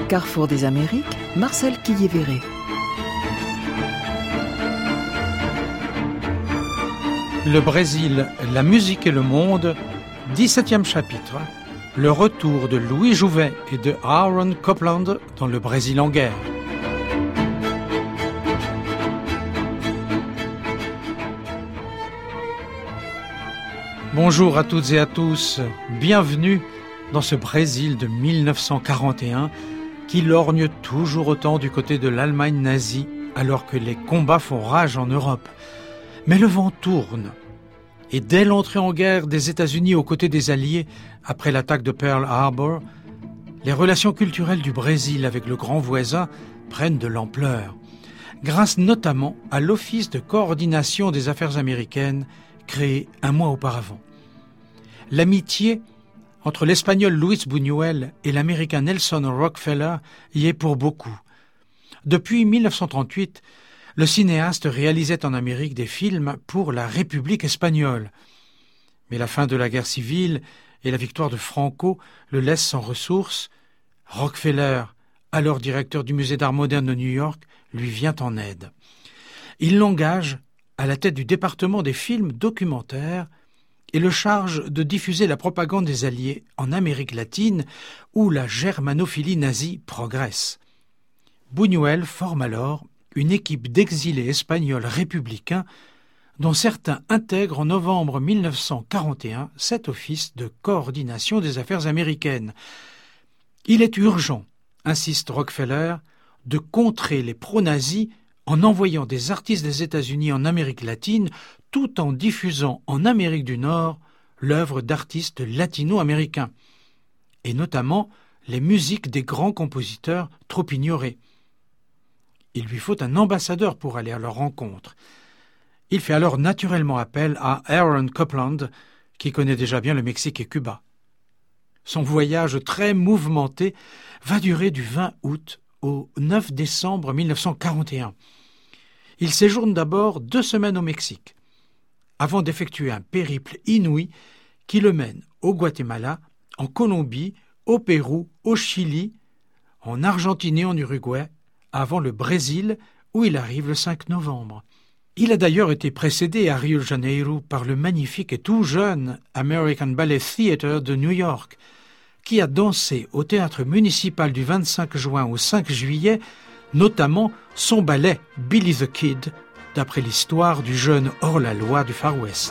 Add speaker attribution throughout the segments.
Speaker 1: Carrefour des Amériques, Marcel Quillier-Verret.
Speaker 2: Le Brésil, la musique et le monde, 17e chapitre. Le retour de Louis Jouvet et de Aaron Copland dans le Brésil en guerre. Bonjour à toutes et à tous, bienvenue dans ce Brésil de 1941 qui lorgne toujours autant du côté de l'Allemagne nazie alors que les combats font rage en Europe. Mais le vent tourne. Et dès l'entrée en guerre des États-Unis aux côtés des Alliés, après l'attaque de Pearl Harbor, les relations culturelles du Brésil avec le grand voisin prennent de l'ampleur, grâce notamment à l'Office de coordination des affaires américaines créé un mois auparavant. L'amitié entre l'Espagnol Luis Buñuel et l'Américain Nelson Rockefeller y est pour beaucoup. Depuis 1938, le cinéaste réalisait en Amérique des films pour la République espagnole. Mais la fin de la guerre civile et la victoire de Franco le laissent sans ressources. Rockefeller, alors directeur du Musée d'art moderne de New York, lui vient en aide. Il l'engage à la tête du département des films documentaires et le charge de diffuser la propagande des Alliés en Amérique latine où la germanophilie nazie progresse. Buñuel forme alors une équipe d'exilés espagnols républicains dont certains intègrent en novembre 1941 cet office de coordination des affaires américaines. Il est urgent, insiste Rockefeller, de contrer les pro-nazis en envoyant des artistes des États-Unis en Amérique latine tout en diffusant en Amérique du Nord l'œuvre d'artistes latino-américains, et notamment les musiques des grands compositeurs trop ignorés. Il lui faut un ambassadeur pour aller à leur rencontre. Il fait alors naturellement appel à Aaron Copland, qui connaît déjà bien le Mexique et Cuba. Son voyage très mouvementé va durer du 20 août au 9 décembre 1941. Il séjourne d'abord 2 semaines au Mexique, avant d'effectuer un périple inouï qui le mène au Guatemala, en Colombie, au Pérou, au Chili, en Argentine et en Uruguay, avant le Brésil, où il arrive le 5 novembre. Il a d'ailleurs été précédé à Rio de Janeiro par le magnifique et tout jeune American Ballet Theatre de New York, qui a dansé au théâtre municipal du 25 juin au 5 juillet, notamment son ballet Billy the Kid, d'après l'histoire du jeune hors-la-loi du Far West.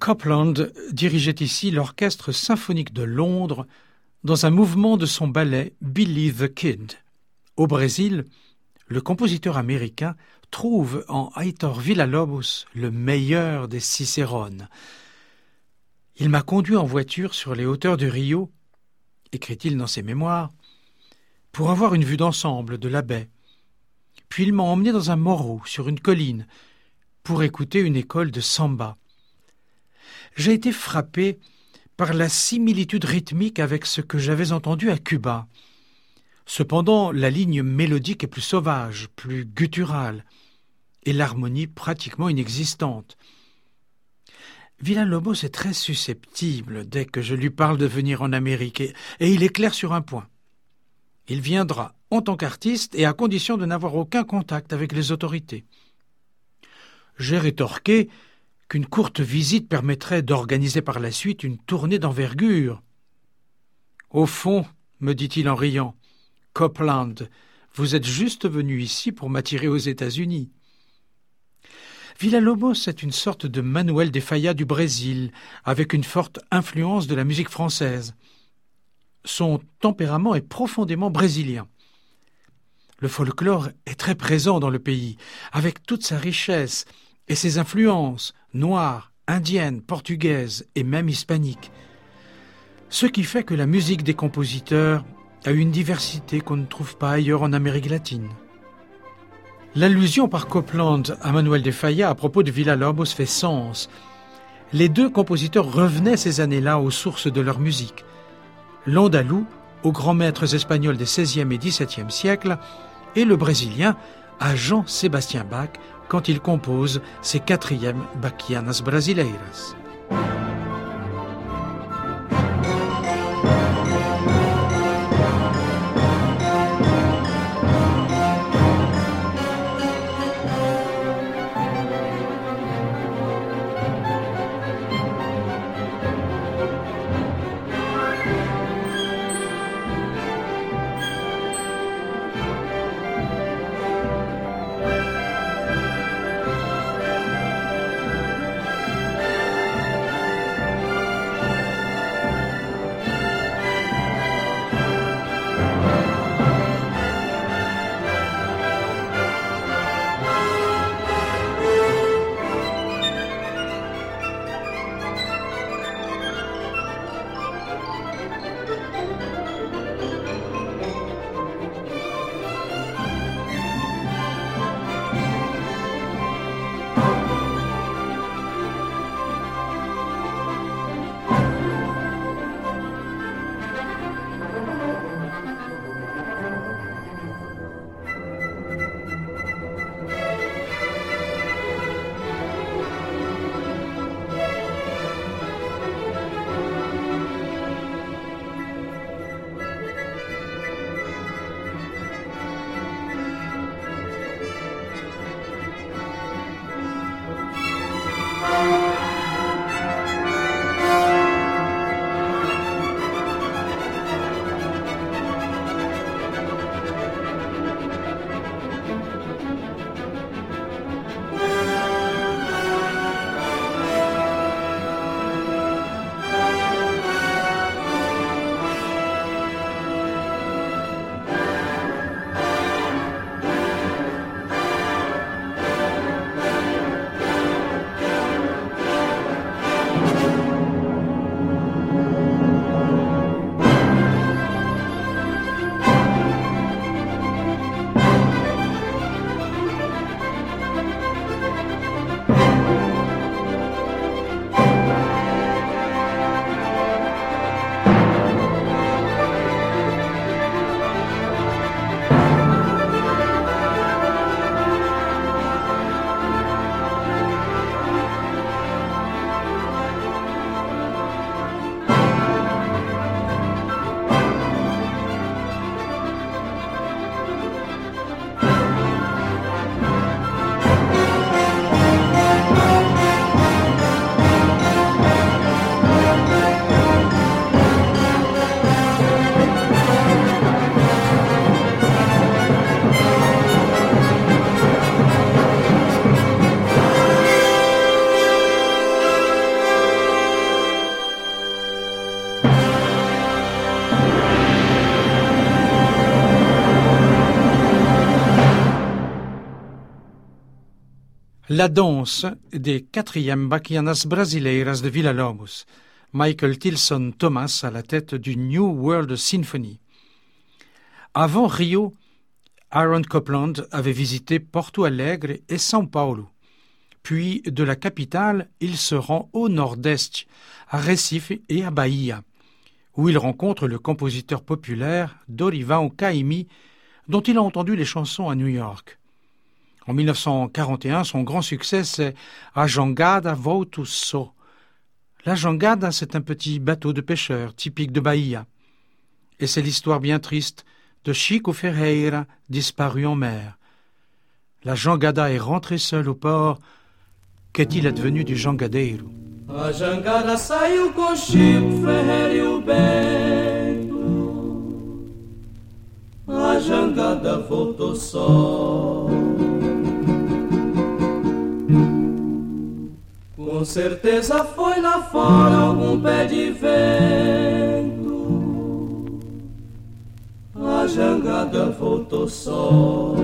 Speaker 2: Copland dirigeait ici l'orchestre symphonique de Londres dans un mouvement de son ballet Billy the Kid. Au Brésil, le compositeur américain trouve en Heitor Villa-Lobos le meilleur des Cicérones. Il m'a conduit en voiture sur les hauteurs de Rio, écrit-il dans ses mémoires, pour avoir une vue d'ensemble de la baie. Puis il m'a emmené dans un morro sur une colline pour écouter une école de samba. J'ai été frappé par la similitude rythmique avec ce que j'avais entendu à Cuba. Cependant, la ligne mélodique est plus sauvage, plus gutturale, et l'harmonie pratiquement inexistante. Villa-Lobos est très susceptible dès que je lui parle de venir en Amérique, et il est clair sur un point. Il viendra en tant qu'artiste et à condition de n'avoir aucun contact avec les autorités. J'ai rétorqué qu'une courte visite permettrait d'organiser par la suite une tournée d'envergure. « Au fond, me dit-il en riant, Copland, vous êtes juste venu ici pour m'attirer aux États-Unis. » Villa-Lobos est une sorte de Manuel de Falla du Brésil, avec une forte influence de la musique française. Son tempérament est profondément brésilien. Le folklore est très présent dans le pays, avec toute sa richesse et ses influences noires, indiennes, portugaises et même hispaniques. Ce qui fait que la musique des compositeurs a une diversité qu'on ne trouve pas ailleurs en Amérique latine. L'allusion par Copland à Manuel de Falla à propos de Villa-Lobos fait sens. Les deux compositeurs revenaient ces années-là aux sources de leur musique. L'andalou, aux grands maîtres espagnols des XVIe et XVIIe siècles, et le brésilien à Jean-Sébastien Bach quand il compose ses 4e Bachianas Brasileiras. La danse des 4e Baquianas Brasileiras de Villa-Lobos, Michael Tilson Thomas à la tête du New World Symphony. Avant Rio, Aaron Copland avait visité Porto Alegre et São Paulo. Puis, de la capitale, il se rend au nord-est, à Recife et à Bahia, où il rencontre le compositeur populaire Dorival Caymmi, dont il a entendu les chansons à New York. En 1941, son grand succès, c'est « A Jangada Volta Só ». La jangada, c'est un petit bateau de pêcheurs typique de Bahia. Et c'est l'histoire bien triste de Chico Ferreira, disparu en mer. La jangada est rentrée seule au port. Qu'est-il advenu du jangadeiro?
Speaker 3: A jangada saiu com Chico Ferreira e o Bento. A jangada voltou só. Com certeza foi lá fora algum pé de vento. A jangada voltou só.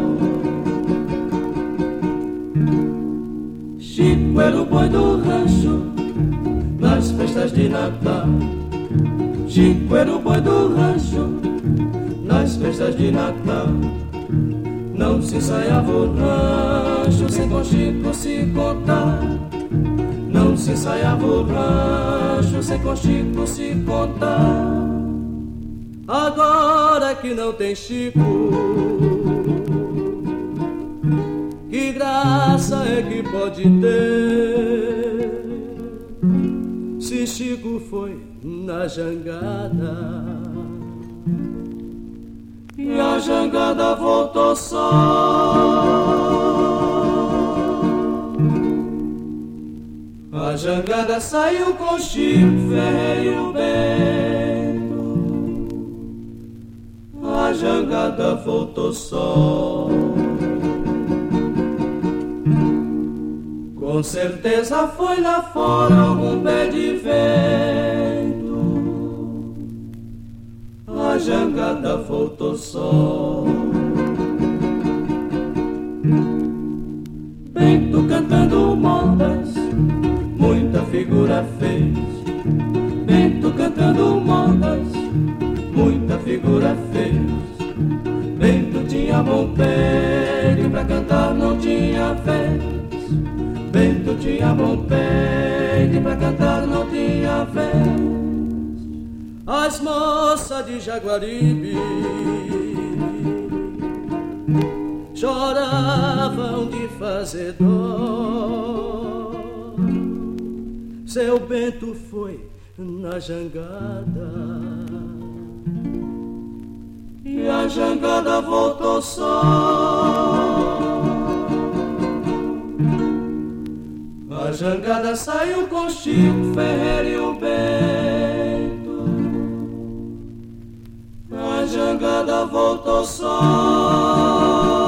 Speaker 3: Chico era o boi do rancho nas festas de Natal. Chico era o boi do rancho nas festas de Natal. Não se ensaiava o rancho sem com Chico se contar. Não se ensaiava o rancho sem com Chico se contar. Agora que não tem Chico, que graça é que pode ter? Se Chico foi na jangada e a jangada voltou só. A jangada saiu com Chico Ferreira e o Bento. A jangada voltou só. Com certeza foi lá fora algum pé de vento. A jangada voltou só. Bento cantando modas, muita figura fez. Bento cantando modas, muita figura fez. Bento tinha bom pé e pra cantar não tinha vez. Bento tinha bom pé e pra cantar não tinha vez. As moças de Jaguaribe choravam de fazer dó. Seu Bento foi na jangada e a jangada voltou só. A jangada saiu com Chico Ferreira e o Bento. A jangada voltou só.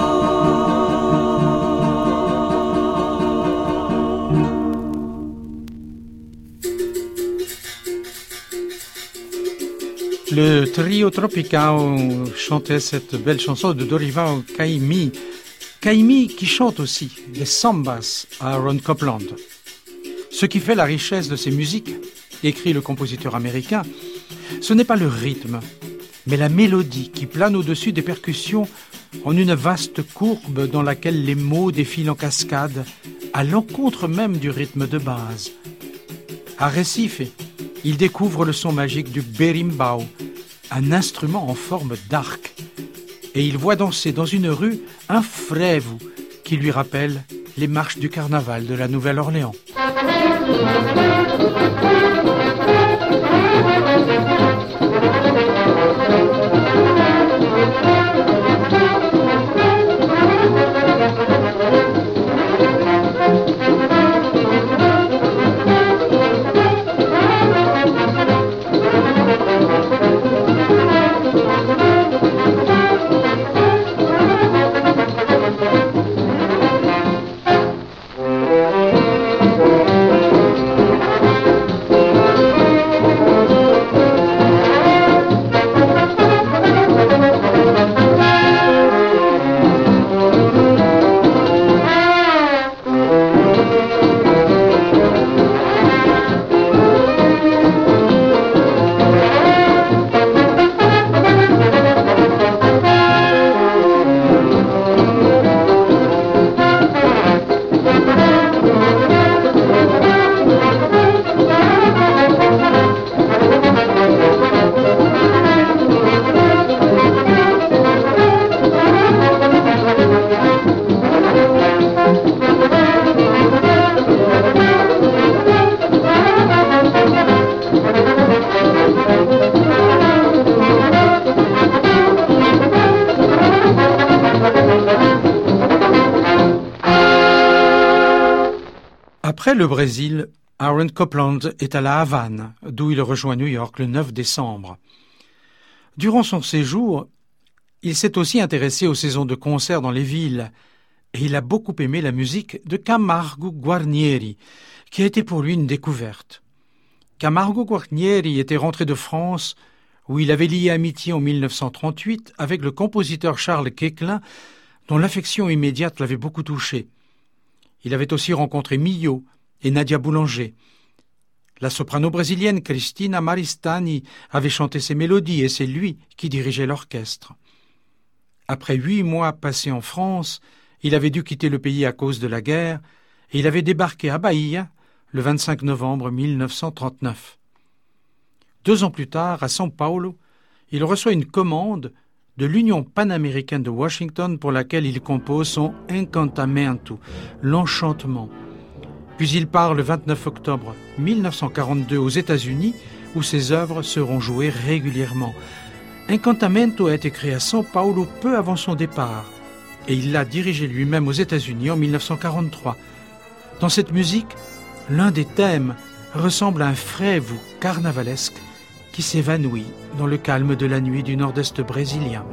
Speaker 2: Le trio Tropical chantait cette belle chanson de Dorival Caymmi. Caymmi qui chante aussi les sambas à Aaron Copland. Ce qui fait la richesse de ces musiques, écrit le compositeur américain, ce n'est pas le rythme, mais la mélodie qui plane au-dessus des percussions en une vaste courbe dans laquelle les mots défilent en cascade, à l'encontre même du rythme de base. À Recife, il découvre le son magique du berimbau, un instrument en forme d'arc. Et il voit danser dans une rue un frevo qui lui rappelle les marches du carnaval de la Nouvelle-Orléans. Après le Brésil, Aaron Copland est à La Havane, d'où il rejoint New York le 9 décembre. Durant son séjour, il s'est aussi intéressé aux saisons de concerts dans les villes et il a beaucoup aimé la musique de Camargo Guarnieri, qui a été pour lui une découverte. Camargo Guarnieri était rentré de France où il avait lié amitié en 1938 avec le compositeur Charles Koechlin, dont l'affection immédiate l'avait beaucoup touché. Il avait aussi rencontré Milhaud et Nadia Boulanger. La soprano brésilienne Cristina Maristany avait chanté ses mélodies et c'est lui qui dirigeait l'orchestre. Après 8 mois passés en France, il avait dû quitter le pays à cause de la guerre et il avait débarqué à Bahia le 25 novembre 1939. 2 ans plus tard, à São Paulo, il reçoit une commande de l'Union panaméricaine de Washington pour laquelle il compose son Encantamento, l'enchantement. Puis il part le 29 octobre 1942 aux États-Unis où ses œuvres seront jouées régulièrement. Encantamento a été créé à São Paulo peu avant son départ et il l'a dirigé lui-même aux États-Unis en 1943. Dans cette musique, l'un des thèmes ressemble à un frevo carnavalesque qui s'évanouit dans le calme de la nuit du nord-est brésilien.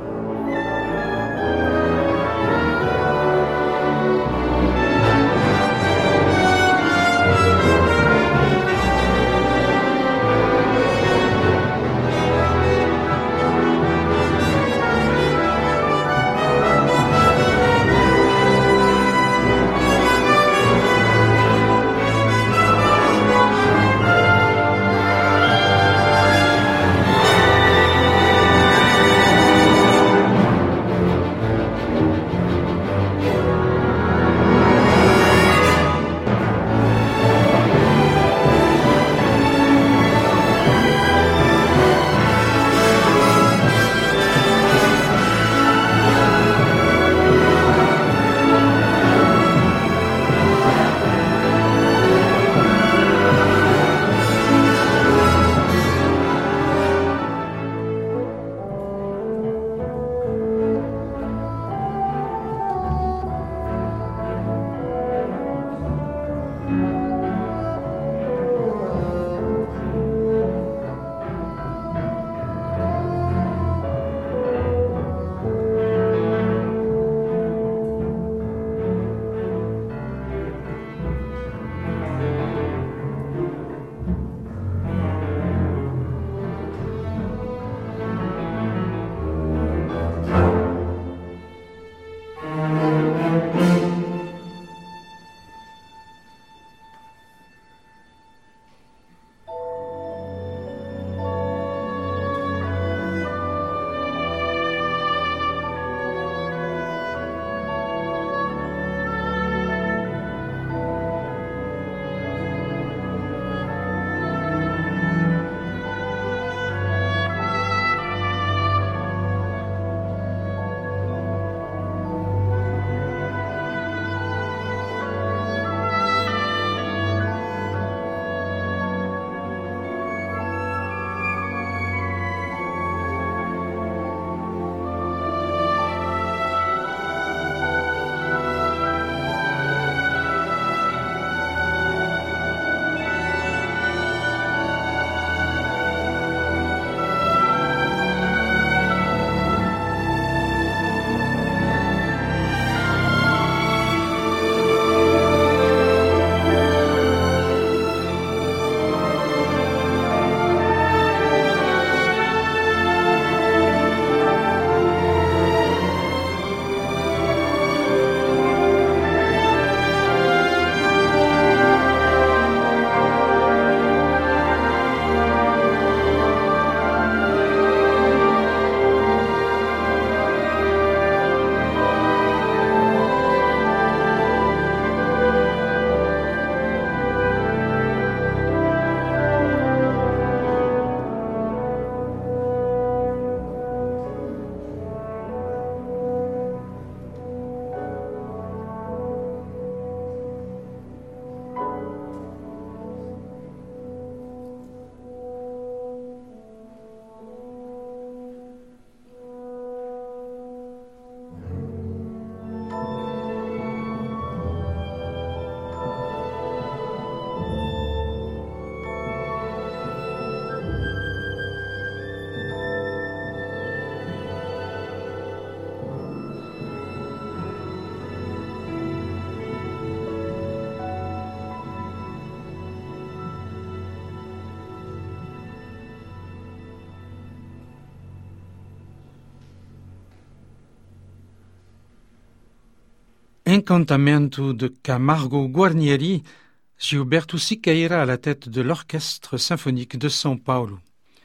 Speaker 2: Encantamento de Camargo Guarnieri, Gilberto Siqueira à la tête de l'Orchestre symphonique de São Paulo.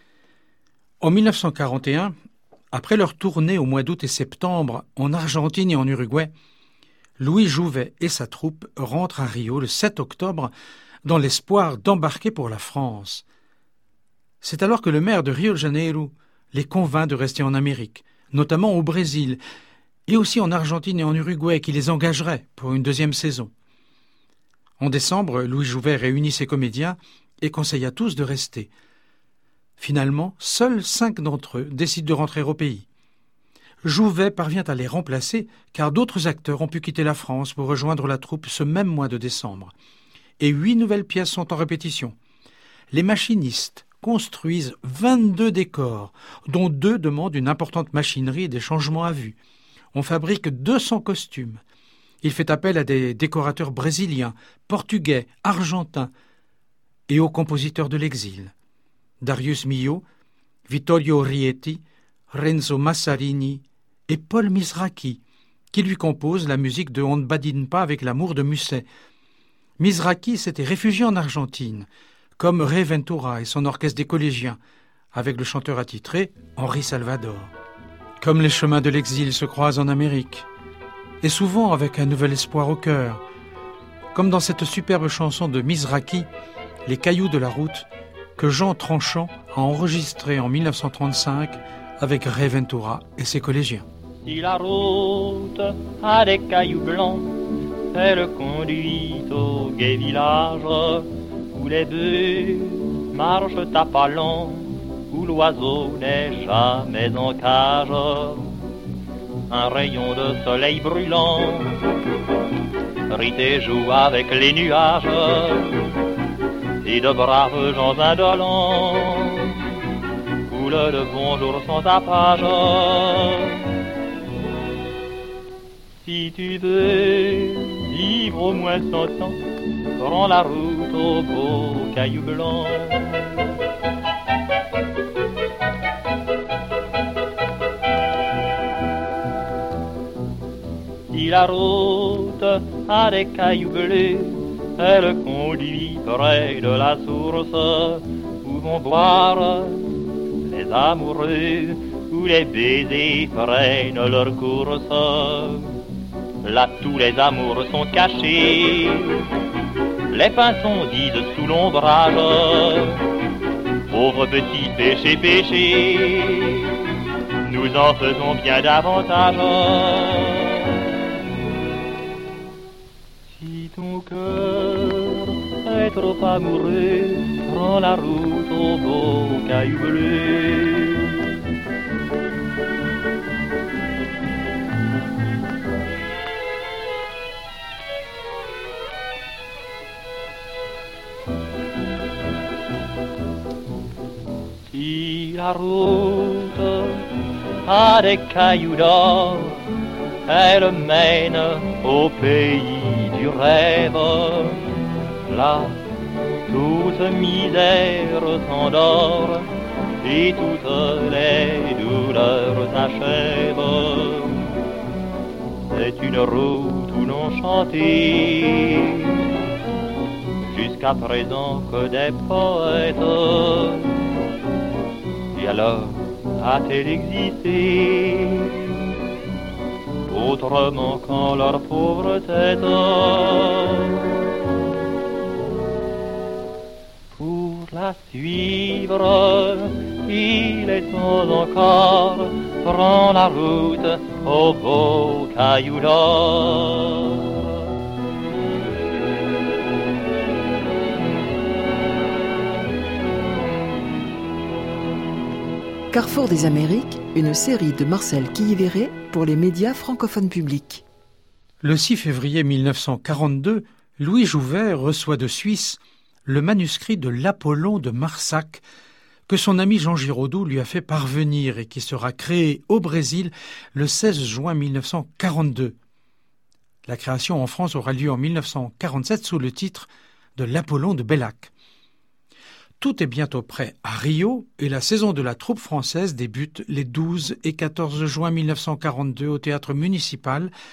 Speaker 2: En 1941, après leur tournée au mois d'août et septembre en Argentine et en Uruguay, Louis Jouvet et sa troupe rentrent à Rio le 7 octobre dans l'espoir d'embarquer pour la France. C'est alors que le maire de Rio de Janeiro les convainc de rester en Amérique, notamment au Brésil, et aussi en Argentine et en Uruguay, qui les engagerait pour une deuxième saison. En décembre, Louis Jouvet réunit ses comédiens et conseille à tous de rester. Finalement, seuls 5 d'entre eux décident de rentrer au pays. Jouvet parvient à les remplacer car d'autres acteurs ont pu quitter la France pour rejoindre la troupe ce même mois de décembre. Et 8 nouvelles pièces sont en répétition. Les machinistes construisent 22 décors, dont 2 demandent une importante machinerie et des changements à vue. On fabrique 200 costumes. Il fait appel à des décorateurs brésiliens, portugais, argentins et aux compositeurs de l'exil. Darius Milhaud, Vittorio Rietti, Renzo Massarini et Paul Mizrachi, qui lui composent la musique de On ne badine pas avec l'amour de Musset. Mizrachi s'était réfugié en Argentine, comme Ray Ventura et son orchestre des collégiens, avec le chanteur attitré Henri Salvador. Comme les chemins de l'exil se croisent en Amérique, et souvent avec un nouvel espoir au cœur, comme dans cette superbe chanson de Mizrachi, Les cailloux de la route, que Jean Tranchant a enregistré en 1935 avec Ray Ventura et ses collégiens.
Speaker 4: Si la route a des cailloux blancs, elle conduit au gai village où les bœufs marchent à pas lents, où l'oiseau n'est jamais en cage. Un rayon de soleil brûlant rit et joue avec les nuages, et de braves gens indolents coulent de bonjour sans tapage. Si tu veux vivre au moins 100 ans, prends la route aux beaux cailloux blancs. Si la route a des cailloux bleus, elle conduit près de la source où vont boire les amoureux, où les baisers prennent leur course. Là tous les amours sont cachés, les pinsons disent sous l'ombrage, pauvre petit péché, péché, nous en faisons bien davantage. Si ton cœur est trop amoureux, prends la route aux beaux cailloux bleus. Si la route a des cailloux d'or, elle mène au pays du rêve. Là, toute misère s'endort et toutes les douleurs s'achèvent. C'est une route où l'on chantait jusqu'à présent que des poètes. Et alors a-t-elle existé autrement qu'en leur pauvre tête? Pour la suivre, il est temps encore, prends la route aux beaux cailloux d'or.
Speaker 1: Carrefour des Amériques, une série de Marcel Quillivéret pour les médias francophones publics.
Speaker 2: Le 6 février 1942, Louis Jouvet reçoit de Suisse le manuscrit de l'Apollon de Marsac que son ami Jean Giraudoux lui a fait parvenir et qui sera créé au Brésil le 16 juin 1942. La création en France aura lieu en 1947 sous le titre de l'Apollon de Bellac. Tout est bientôt prêt à Rio et la saison de la troupe française débute les 12 et 14 juin 1942 au théâtre municipal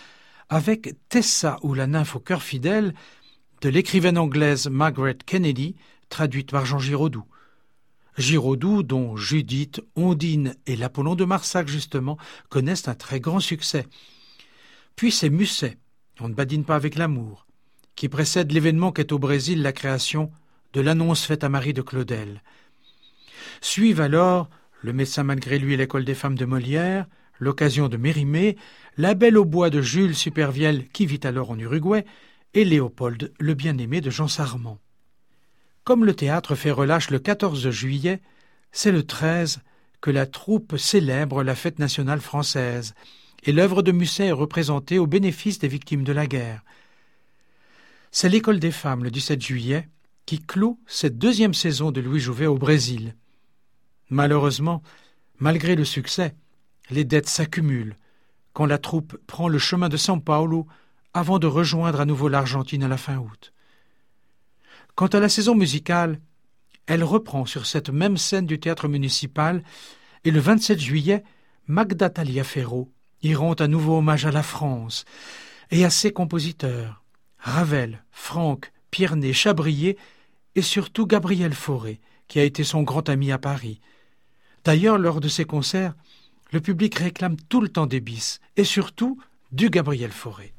Speaker 2: avec Tessa ou la nymphe au cœur fidèle de l'écrivaine anglaise Margaret Kennedy, traduite par Jean Giraudoux. Giraudoux, dont Judith, Ondine et l'Apollon de Marsac, justement, connaissent un très grand succès. Puis c'est Musset, On ne badine pas avec l'amour, qui précède l'événement qu'est au Brésil la création de l'annonce faite à Marie de Claudel. Suivent alors Le médecin malgré lui et l'école des femmes de Molière, L'occasion de Mérimée, La Belle au bois de Jules Supervielle qui vit alors en Uruguay et Léopold, le bien-aimé de Jean Sarment. Comme le théâtre fait relâche le 14 juillet, c'est le 13 que la troupe célèbre la fête nationale française et l'œuvre de Musset est représentée au bénéfice des victimes de la guerre. C'est l'école des femmes le 17 juillet qui clôt cette deuxième saison de Louis Jouvet au Brésil. Malheureusement, malgré le succès, les dettes s'accumulent quand la troupe prend le chemin de São Paulo avant de rejoindre à nouveau l'Argentine à la fin août. Quant à la saison musicale, elle reprend sur cette même scène du théâtre municipal et le 27 juillet, Magda Taliaferro y rend à nouveau hommage à la France et à ses compositeurs, Ravel, Franck, Pierné, Chabrier et surtout Gabriel Fauré, qui a été son grand ami à Paris. D'ailleurs, lors de ces concerts, le public réclame tout le temps des bis et surtout du Gabriel Fauré.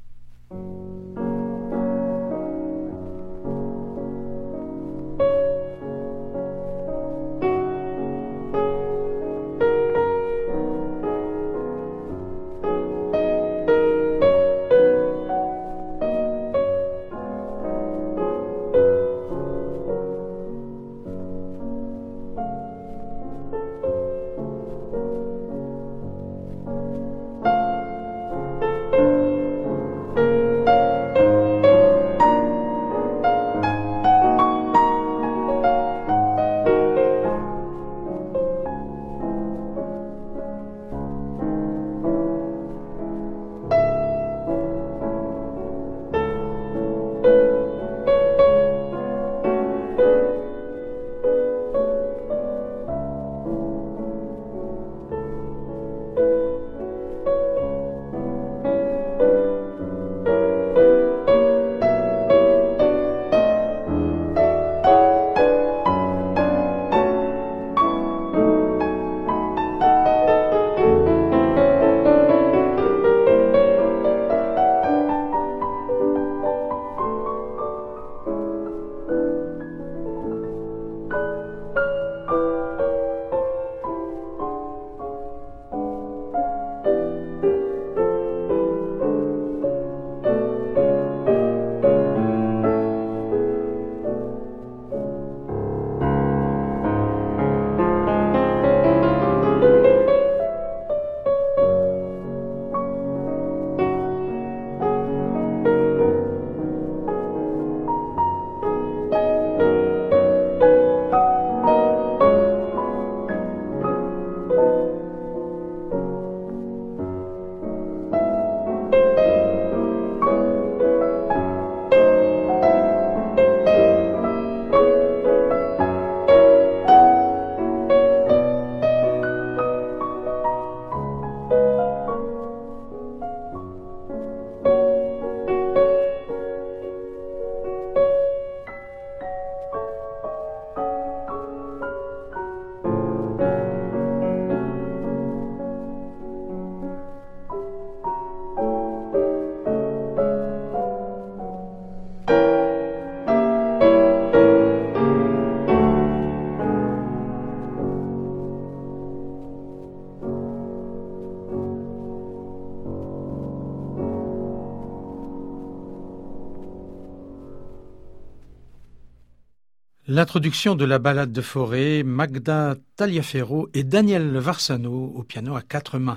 Speaker 2: L'introduction de la ballade de Fauré, Magda Taliaferro et Daniel Varsano au piano à 4 mains.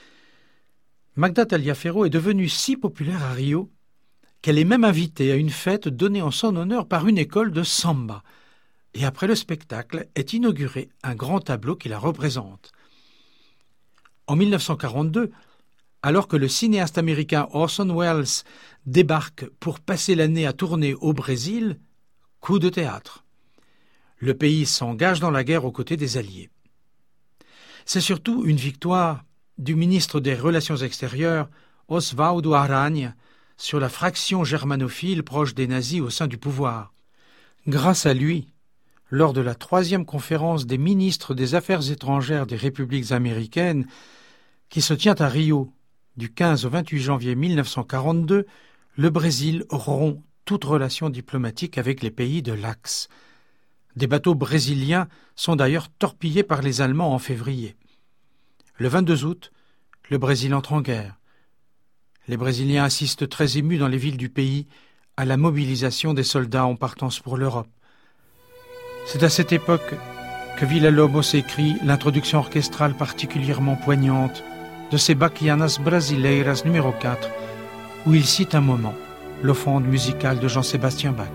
Speaker 2: Magda Taliaferro est devenue si populaire à Rio qu'elle est même invitée à une fête donnée en son honneur par une école de samba. Et après le spectacle est inauguré un grand tableau qui la représente. En 1942, alors que le cinéaste américain Orson Welles débarque pour passer l'année à tourner au Brésil, coup de théâtre. Le pays s'engage dans la guerre aux côtés des Alliés. C'est surtout une victoire du ministre des Relations extérieures, Oswaldo Aranha, sur la fraction germanophile proche des nazis au sein du pouvoir. Grâce à lui, lors de la 3e conférence des ministres des Affaires étrangères des républiques américaines, qui se tient à Rio du 15 au 28 janvier 1942, le Brésil rompt toute relation diplomatique avec les pays de l'Axe. Des bateaux brésiliens sont d'ailleurs torpillés par les Allemands en février. Le 22 août, le Brésil entre en guerre. Les Brésiliens assistent très émus dans les villes du pays à la mobilisation des soldats en partance pour l'Europe. C'est à cette époque que Villa-Lobos écrit l'introduction orchestrale particulièrement poignante de ses Baquianas Brasileiras numéro 4, où il cite un moment l'offrande musicale de Jean-Sébastien Bach.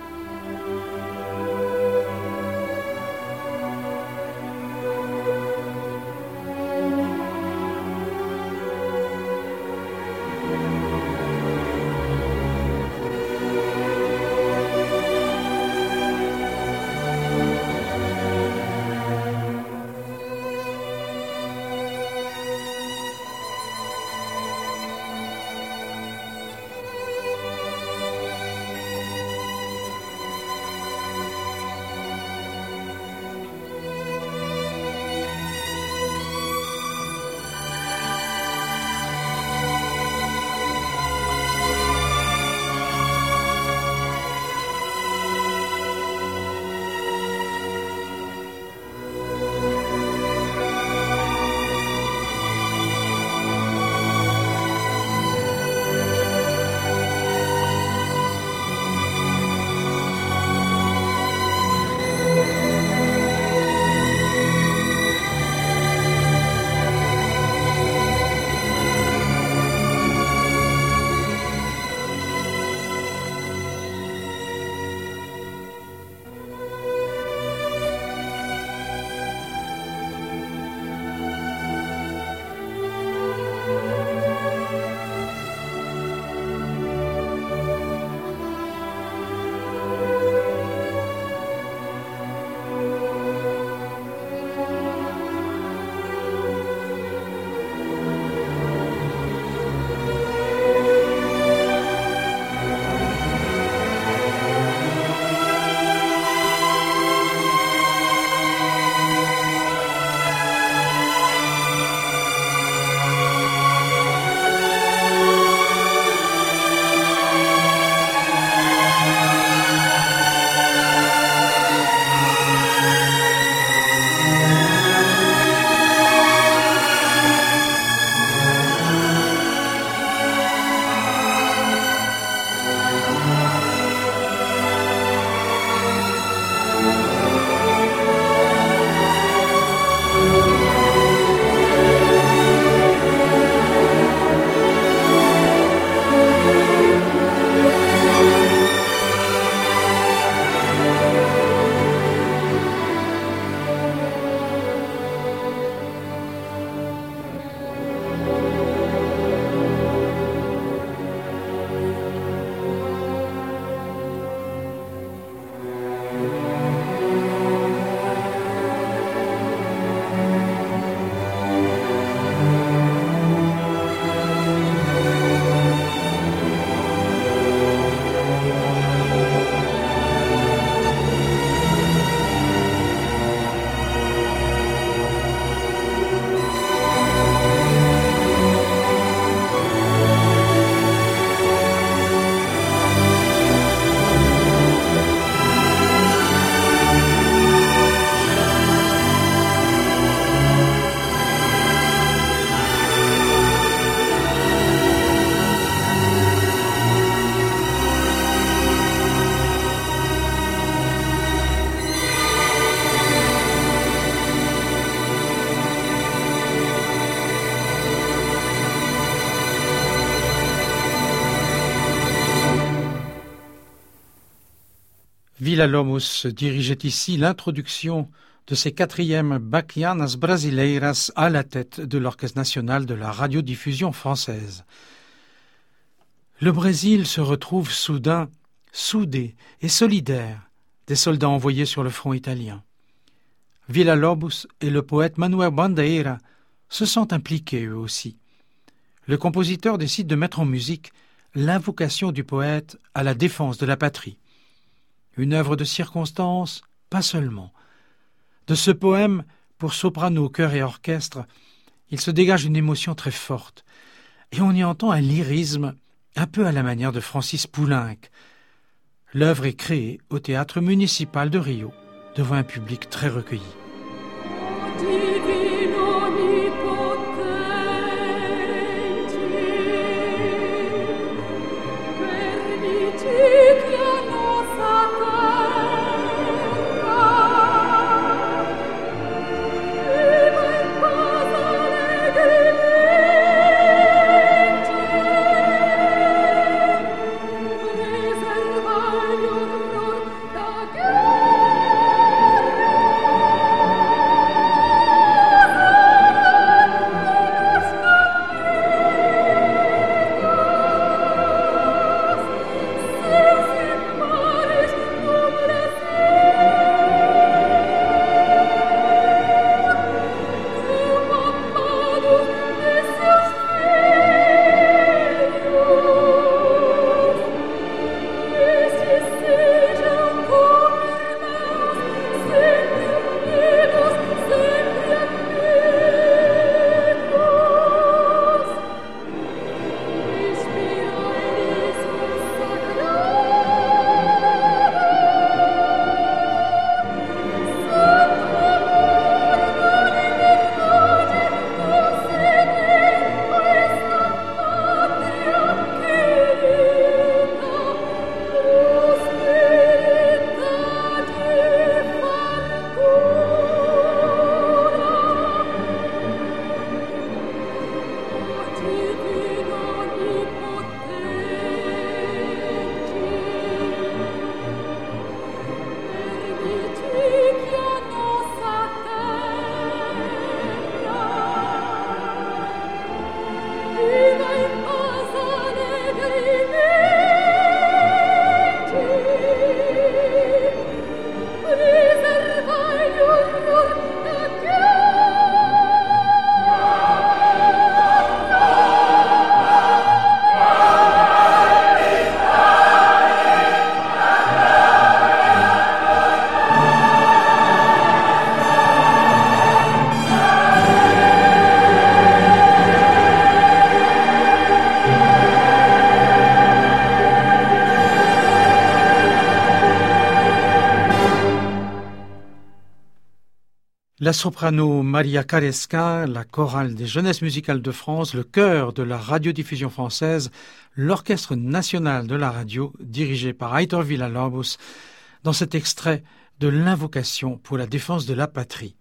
Speaker 2: Villa-Lobos dirigeait ici l'introduction de ses 4e Baquianas Brasileiras à la tête de l'Orchestre national de la radiodiffusion française. Le Brésil se retrouve soudain soudé et solidaire des soldats envoyés sur le front italien. Villa-Lobos et le poète Manuel Bandeira se sentent impliqués eux aussi. Le compositeur décide de mettre en musique l'invocation du poète à la défense de la patrie. Une œuvre de circonstance, pas seulement. De ce poème, pour soprano, chœur et orchestre, il se dégage une émotion très forte, et on y entend un lyrisme un peu à la manière de Francis Poulenc. L'œuvre est créée au théâtre municipal de Rio, devant un public très recueilli. La soprano Maria Caresca, la chorale des Jeunesses musicales de France, le chœur de la radiodiffusion française, l'Orchestre national de la radio, dirigé par Heitor Villa-Lobos, dans cet extrait de l'invocation pour la défense de la patrie.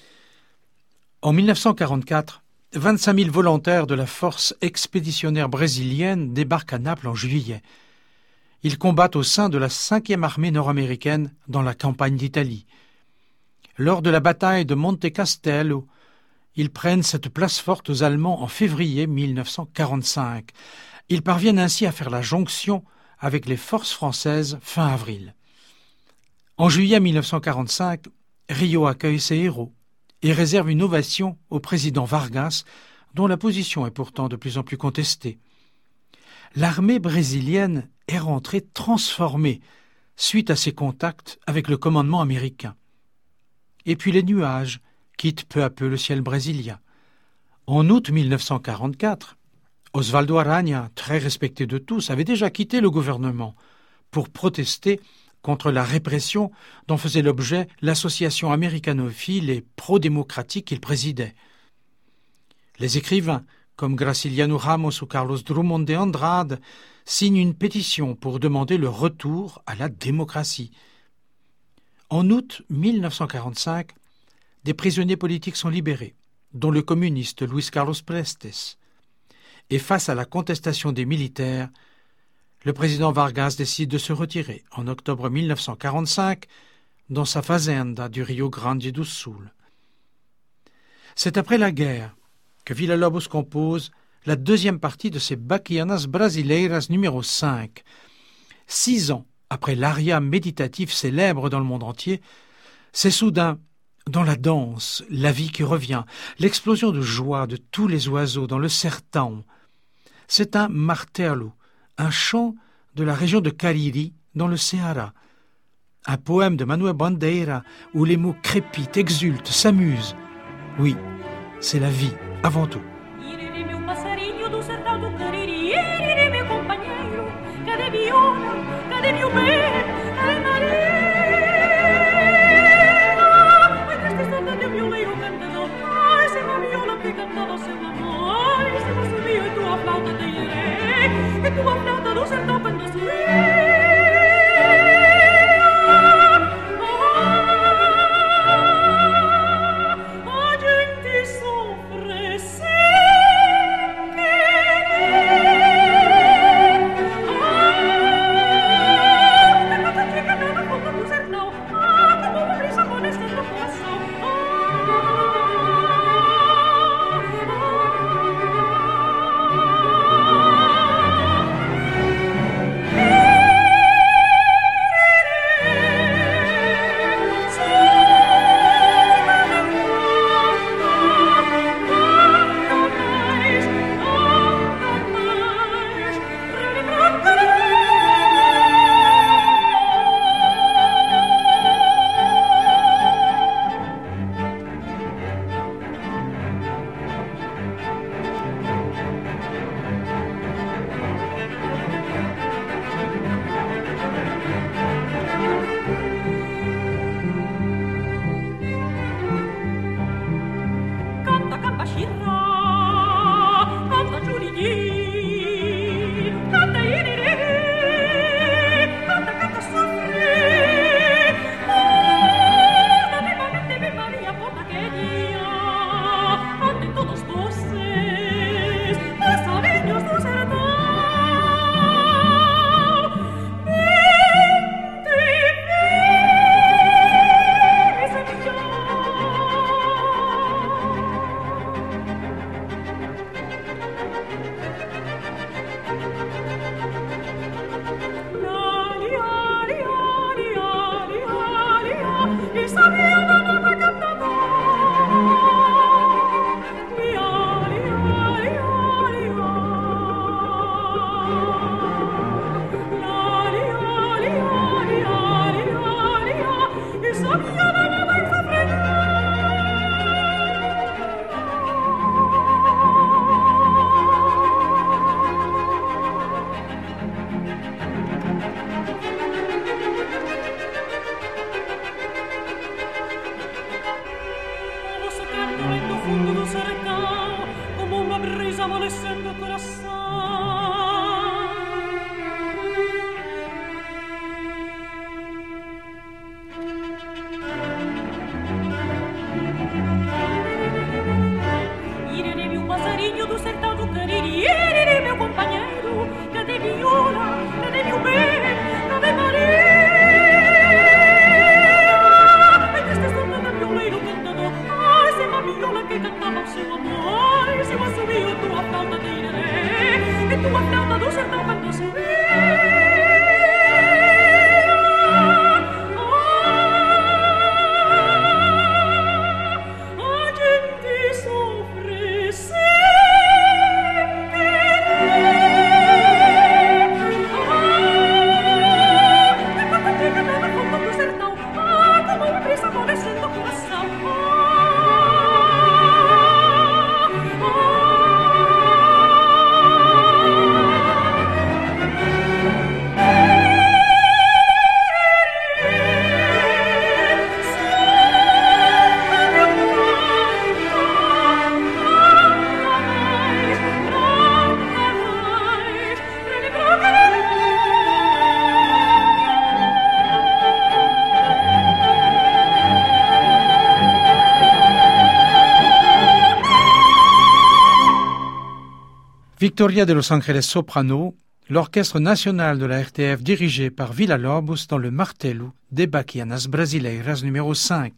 Speaker 2: En 1944, 25 000 volontaires de la force expéditionnaire brésilienne débarquent à Naples en juillet. Ils combattent au sein de la 5e armée nord-américaine dans la campagne d'Italie. Lors de la bataille de Monte Castello, ils prennent cette place forte aux Allemands en février 1945. Ils parviennent ainsi à faire la jonction avec les forces françaises fin avril. En juillet 1945, Rio accueille ses héros et réserve une ovation au président Vargas, dont la position est pourtant de plus en plus contestée. L'armée brésilienne est rentrée transformée suite à ses contacts avec le commandement américain. Et puis les nuages quittent peu à peu le ciel brésilien. En août 1944, Osvaldo Aranha, très respecté de tous, avait déjà quitté le gouvernement pour protester contre la répression dont faisait l'objet l'association américanophile et pro-démocratique qu'il présidait. Les écrivains, comme Graciliano Ramos ou Carlos Drummond de Andrade, signent une pétition pour demander le retour à la démocratie. En août 1945, des prisonniers politiques sont libérés, dont le communiste Luis Carlos Prestes. Et face à la contestation des militaires, le président Vargas décide de se retirer en octobre 1945 dans sa fazenda du Rio Grande do Sul. C'est après la guerre que Villa-Lobos compose la deuxième partie de ses Baquianas Brasileiras numéro 5. 6 ans après l'aria méditatif célèbre dans le monde entier, c'est soudain, dans la danse, la vie qui revient, l'explosion de joie de tous les oiseaux dans le sertão. C'est un martelo, un chant de la région de Cariri, dans le Ceará. Un poème de Manuel Bandeira où les mots crépitent, exultent, s'amusent. Oui, c'est la vie, avant tout. Victoria de Los Angeles Soprano, l'orchestre national de la RTF dirigé par Villa-Lobos dans le Martelo des Baquianas Brasileiras numéro 5.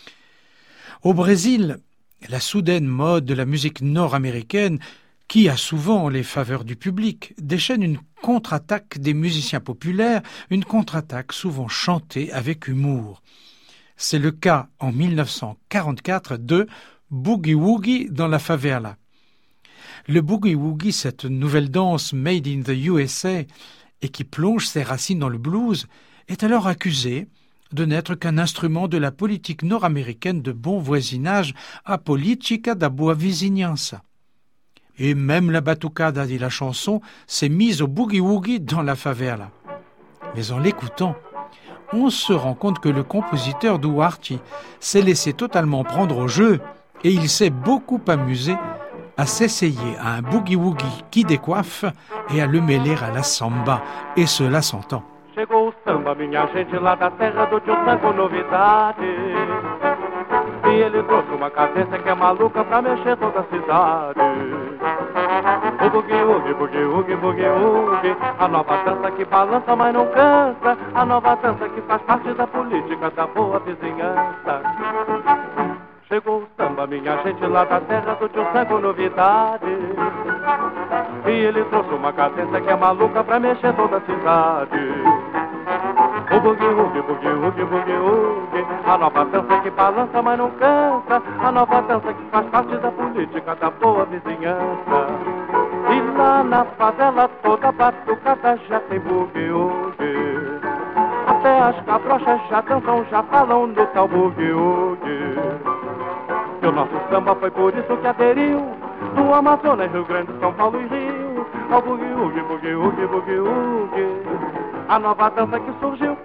Speaker 2: Au Brésil, la soudaine mode de la musique nord-américaine, qui a souvent les faveurs du public, déchaîne une contre-attaque des musiciens populaires, une contre-attaque souvent chantée avec humour. C'est le cas en 1944 de Boogie Woogie dans la favela. Le boogie-woogie, cette nouvelle danse made in the USA et qui plonge ses racines dans le blues, est alors accusé de n'être qu'un instrument de la politique nord-américaine de bon voisinage, a politica da boa vizinhança. Et même la batucada, dit la chanson, s'est mise au boogie-woogie dans la favela. Mais en l'écoutant, on se rend compte que le compositeur Duarte s'est laissé totalement prendre au jeu et il s'est beaucoup amusé à s'essayer à un boogie-woogie qui décoiffe et à le mêler à la samba, et cela s'entend.
Speaker 5: Chegou o samba, minha gente, lá da terra do tio Tango, novidade. E ele trouxe uma cadência que é maluca pra mexer toda a cidade. O boogie-woogie, boogie-woogie, boogie-woogie, a nova dança que balança, mas não cansa, a nova dança que faz parte da política da boa vizinhança. Chegou o samba, minha gente, lá da terra do tio Tango, novidade. E ele trouxe uma cadência que é maluca pra mexer toda a cidade. O boogie-woogie, boogie-woogie, boogie-woogie, a nova dança que balança, mas não cansa, a nova dança que faz parte da política da boa vizinhança. E lá na favela toda batucada já tem boogie-woogie. Até as cabrochas já dançam, já falam no tal boogie-woogie. E o nosso samba foi por isso que aderiu do Amazonas, Rio Grande, São Paulo e Rio, ao boogie-woogie, boogie-woogie, boogie-woogie, a nova dança que surgiu.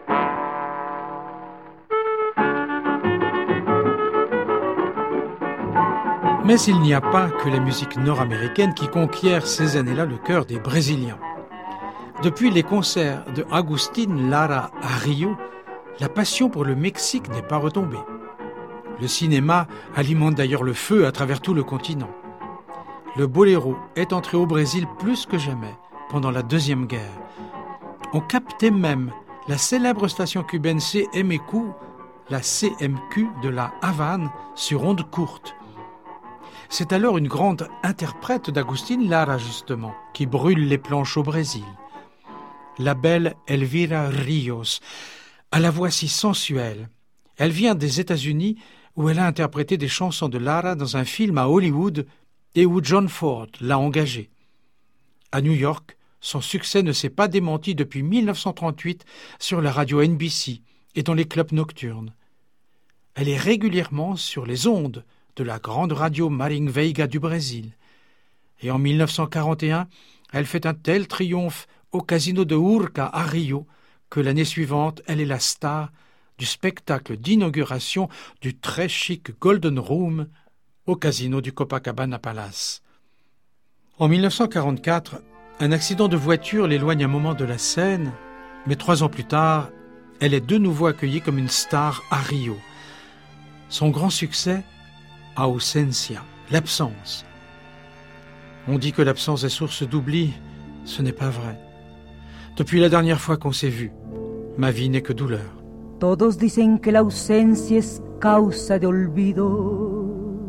Speaker 2: Mais il n'y a pas que la musique nord-américaine qui conquiert ces années-là le cœur des Brésiliens. Depuis les concerts de Agustín Lara à Rio, la passion pour le Mexique n'est pas retombée. Le cinéma alimente d'ailleurs le feu à travers tout le continent. Le boléro est entré au Brésil plus que jamais pendant la Deuxième Guerre. On captait même la célèbre station cubaine CMQ, la CMQ de la Havane, sur ondes courtes. C'est alors une grande interprète d'Agustín Lara, justement, qui brûle les planches au Brésil. La belle Elvira Rios, à la voix si sensuelle. Elle vient des États-Unis où elle a interprété des chansons de Lara dans un film à Hollywood et où John Ford l'a engagée. À New York, son succès ne s'est pas démenti depuis 1938 sur la radio NBC et dans les clubs nocturnes. Elle est régulièrement sur les ondes de la grande radio Maring Veiga du Brésil. Et en 1941, elle fait un tel triomphe au casino de Urca à Rio que l'année suivante, elle est la star du spectacle d'inauguration du très chic Golden Room au casino du Copacabana Palace. En 1944, un accident de voiture l'éloigne un moment de la scène, mais 3 ans plus tard, elle est de nouveau accueillie comme une star à Rio. Son grand succès, Ausencia, l'absence. On dit que l'absence est source d'oubli, ce n'est pas vrai. Depuis la dernière fois qu'on s'est vu, ma vie n'est que douleur.
Speaker 6: Todos dicen que la ausencia es causa de olvido.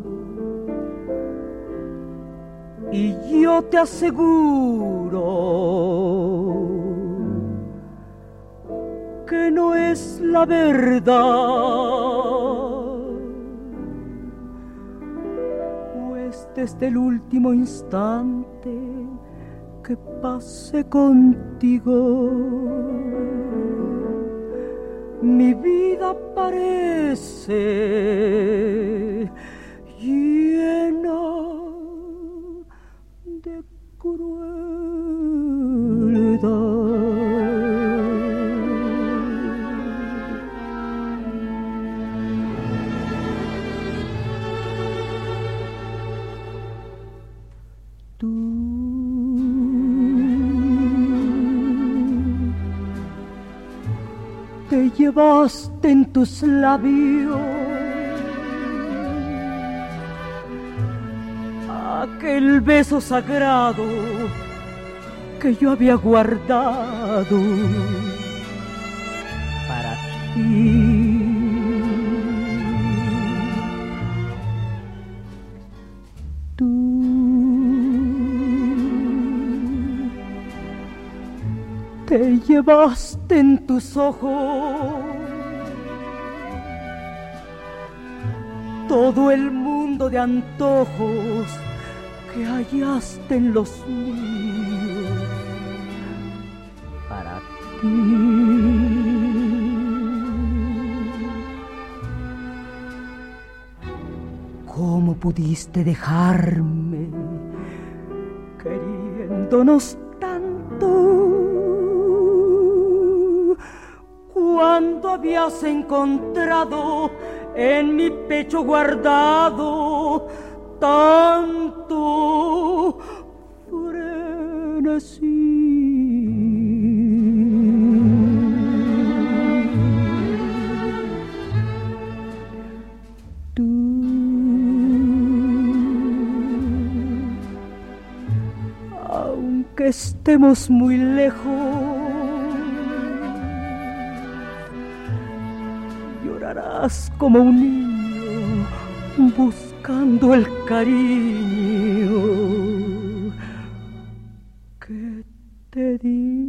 Speaker 6: Y yo te aseguro que no es la verdad, pues desde el último instante que pasé contigo, mi vida parece llena de Te llevaste en tus labios aquel beso sagrado que yo había guardado para ti. Tú te llevaste en tus ojos todo el mundo de antojos que hallaste en los míos para ti. ¿Cómo pudiste dejarme queriéndonos tanto cuando habías encontrado en mi pecho guardado tanto frenesí? Aunque estemos muy lejos, llorarás como un niño buscando el cariño que te di.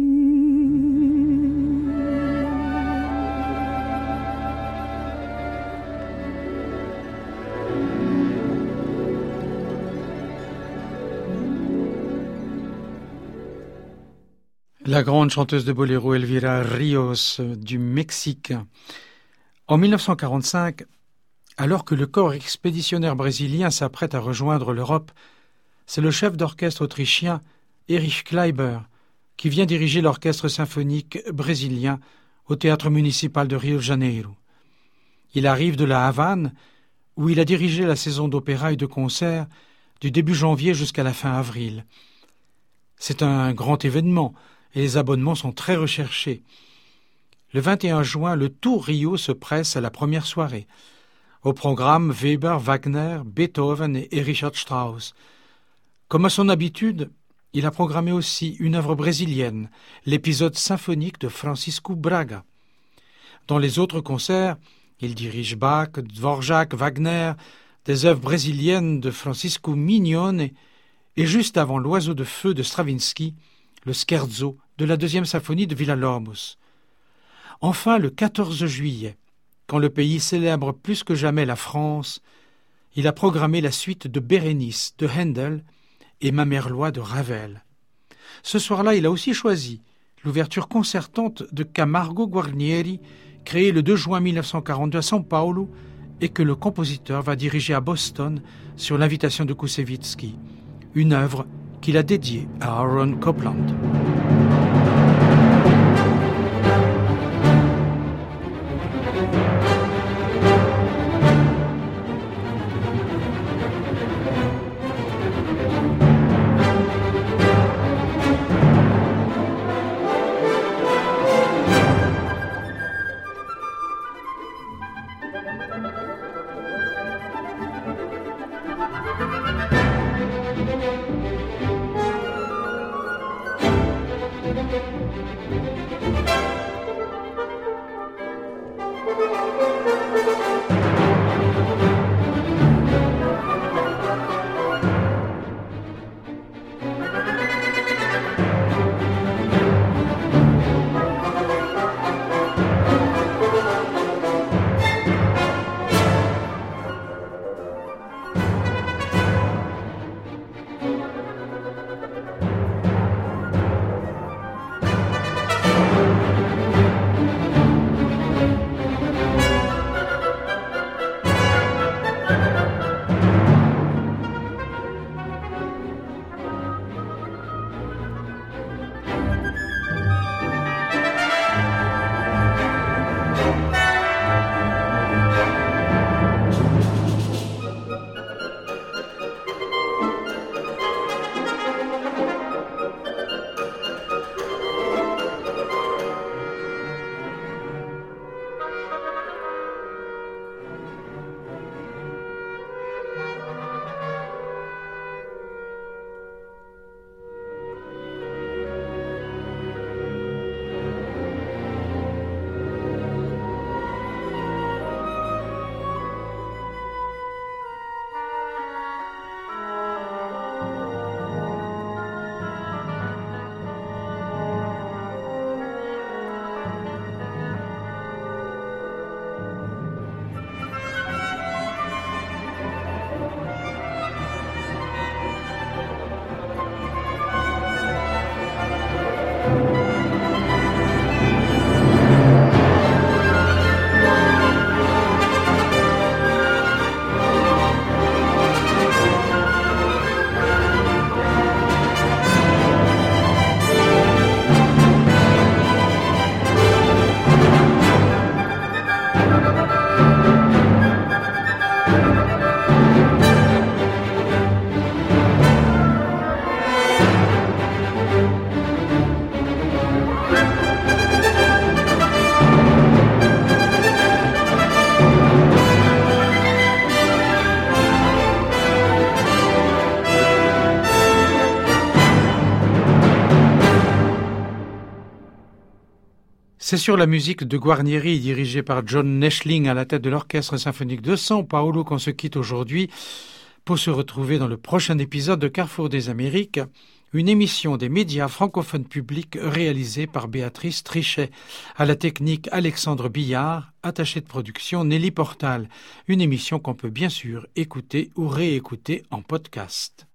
Speaker 2: La grande chanteuse de boléro Elvira Ríos du Mexique. En 1945, alors que le corps expéditionnaire brésilien s'apprête à rejoindre l'Europe, c'est le chef d'orchestre autrichien Erich Kleiber qui vient diriger l'orchestre symphonique brésilien au théâtre municipal de Rio de Janeiro. Il arrive de la Havane, où il a dirigé la saison d'opéra et de concerts du début janvier jusqu'à la fin avril. C'est un grand événement et les abonnements sont très recherchés. Le 21 juin, le tout Rio se presse à la première soirée. Au programme, Weber, Wagner, Beethoven et Richard Strauss. Comme à son habitude, il a programmé aussi une œuvre brésilienne, l'épisode symphonique de Francisco Braga. Dans les autres concerts, il dirige Bach, Dvorak, Wagner, des œuvres brésiliennes de Francisco Mignone et juste avant l'Oiseau de feu de Stravinsky, le scherzo de la deuxième symphonie de Villa-Lobos. Enfin, le 14 juillet, quand le pays célèbre plus que jamais la France, il a programmé la suite de Bérénice de Handel et Mamerlois de Ravel. Ce soir-là, il a aussi choisi l'ouverture concertante de Camargo Guarnieri, créée le 2 juin 1942 à São Paulo et que le compositeur va diriger à Boston sur l'invitation de Koussevitzky, une œuvre qu'il a dédiée à Aaron Copland. C'est sur la musique de Guarnieri, dirigée par John Neschling à la tête de l'Orchestre symphonique de São Paulo, qu'on se quitte aujourd'hui pour se retrouver dans le prochain épisode de Carrefour des Amériques, une émission des médias francophones publics réalisée par Béatrice Trichet. À la technique, Alexandre Billard, attaché de production Nelly Portal. Une émission qu'on peut bien sûr écouter ou réécouter en podcast.